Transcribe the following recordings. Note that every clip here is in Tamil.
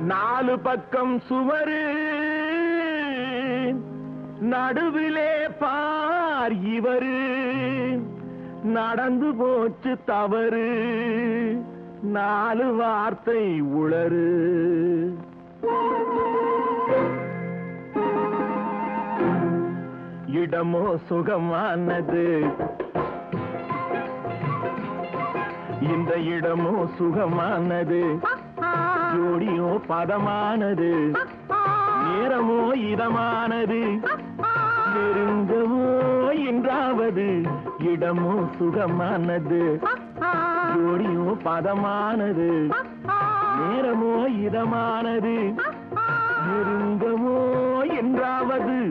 நாலு பக்கம் சுவரு நடுவிலே பார் இவரு நடந்து போச்சு தவறு நாலு வார்த்தை உளறு. இடமோ சுகமானது இந்த இடமோ சுகமானது ஜோடியோ பதமானது நேரமோ இதமானது நெருங்கவோ என்றாவது இடமோ சுகமானது ஜோடியோ பதமானது நேரமோ இதமானது நெருங்கவோ என்றாவது.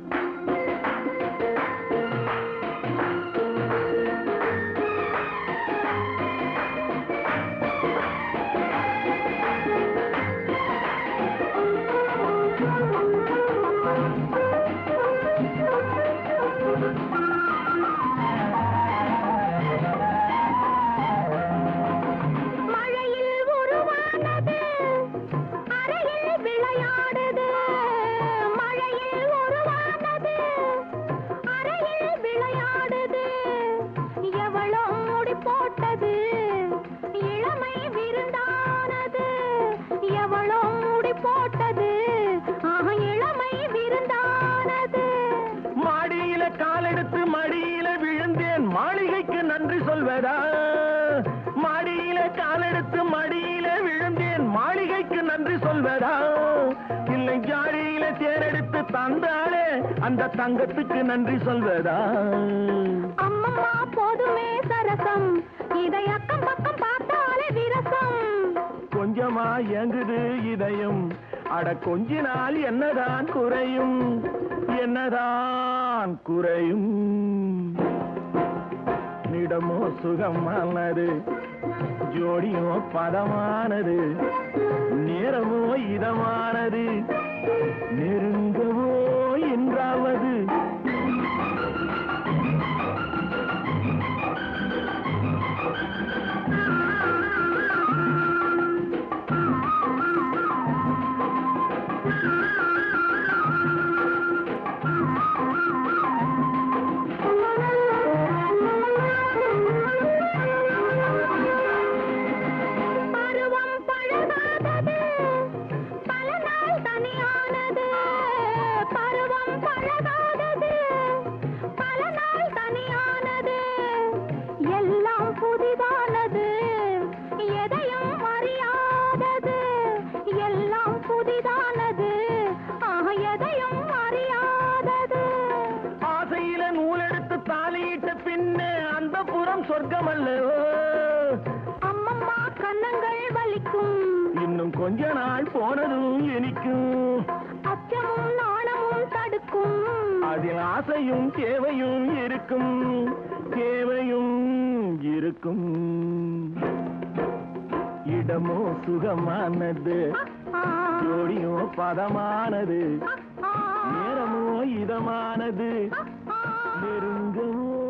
காலெடுத்து மடியில விழுந்தேன் மாளிகைக்கு நன்றி சொல்வதா? மாடியில காலெடுத்து மடியில விழுந்தேன் மாளிகைக்கு நன்றி சொல்வதா? இல்லை ஜாடியில தேரெடுத்து தந்தாலே அந்த தங்கத்துக்கு நன்றி சொல்வதா? அம்மம்மா போதுமே சரசம் இதை அக்கம் பக்கம் பார்த்தாலே விரசம். கொஞ்சமா எங்குது இதயம் அட கொஞ்சினால் என்னதான் குறையும் என்னதான் குறையும். இடமோ சுகமானது ஜோடியோ பதமானது நேரமோ இதமானது நெருங்கவோ என்றாவது. சொர்க்கம் அல்லவோ அம்மம்மா கண்ணங்கள் வலிக்கும் இன்னும் கொஞ்ச நாள் போனதும் இனிக்கும். அச்சமும் நாணமும் தடுக்கும் அதில் ஆசையும் தேவையும் இருக்கும் தேவையும் இருக்கும். இடமோ சுகமானது ஜோடியோ பதமானது நேரமோ இதமானது நெருங்கவோ